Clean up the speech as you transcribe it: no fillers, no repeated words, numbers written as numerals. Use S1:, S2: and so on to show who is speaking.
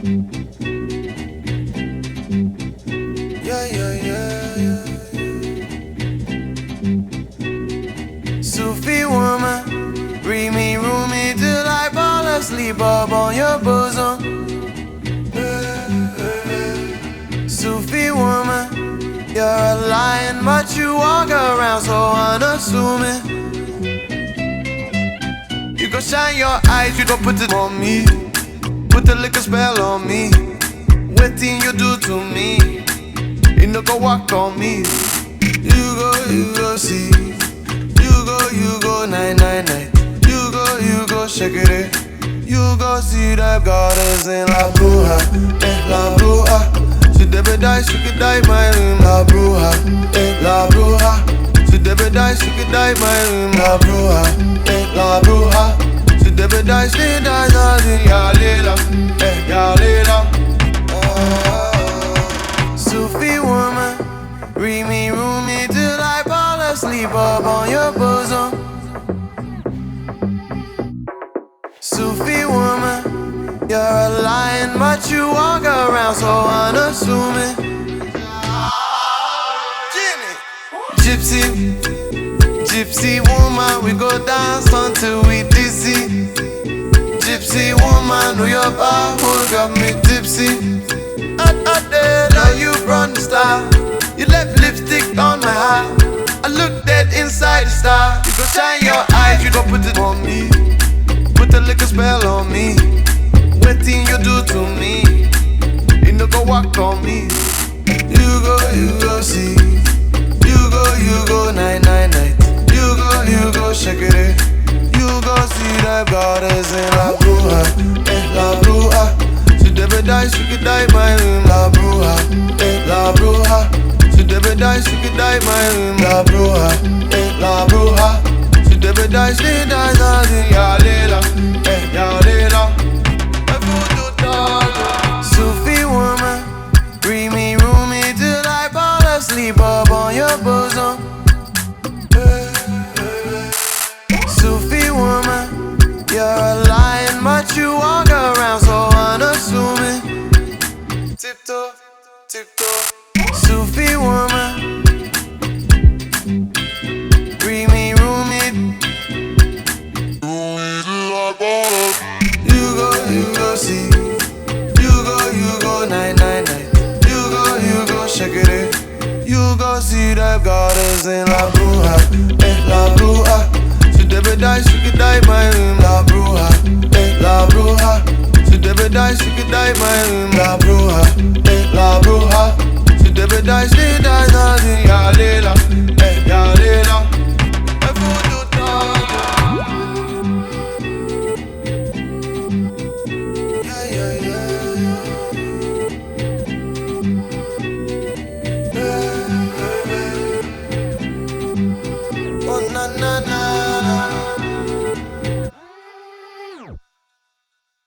S1: Yeah, yeah, yeah, yeah. Sufi woman, read me, room me till I fall asleep up on your bosom. Sufi woman, you're a lion, but you walk around so unassuming. You gon' shine your eyes, you gon' put it on me. Put the liquor spell on me. What thing you do to me? You no go walk on me. You go see. You go night, night, night. You go shake it. You go see that goddess in La Bruja, La Bruja. She debe die, she could die my room, La Bruja, La Bruja. She debe die, she could die my room, La Bruja, La Bruja. She debe die, she dies all in ya later, ya later. Sufi woman, read me, room me till I fall asleep up on your bosom. Sufi woman, you're a lion, but you walk around so unassuming. Gypsy, gypsy woman, we go dance until we dizzy. Gypsy woman, know your power got me tipsy. I did how you from the start. You left lipstick on my heart. I look dead inside the star. You gon' shine your eyes, you gon' put it on me. Put the liquor spell on me. What thing you do to me? You no go walk on me. You go see. You go night, night, night. You go shake it. You go see that goddess in La Bruja, La Bruja. She never die, she could die my room, La Bruja, La Bruja. She never die, she could die my room, La Bruja, La Bruja. She never die, she dies all in ya later, ya later. Sufi woman, read me, room me till I fall asleep up on your bosom. Sufi woman, you're a lion, but you walk around so unassuming. Tiptoe, tiptoe. Sufi woman, read me, room me. You go see. You go night, night, night. You go shake it. You go see that goddess in La Bruja, La Bruja. She never die, she could die my room, La Bruja, La Bruja. She never die, she could die my room, La Bruja, La Bruja. She never die, she dies all in ya later.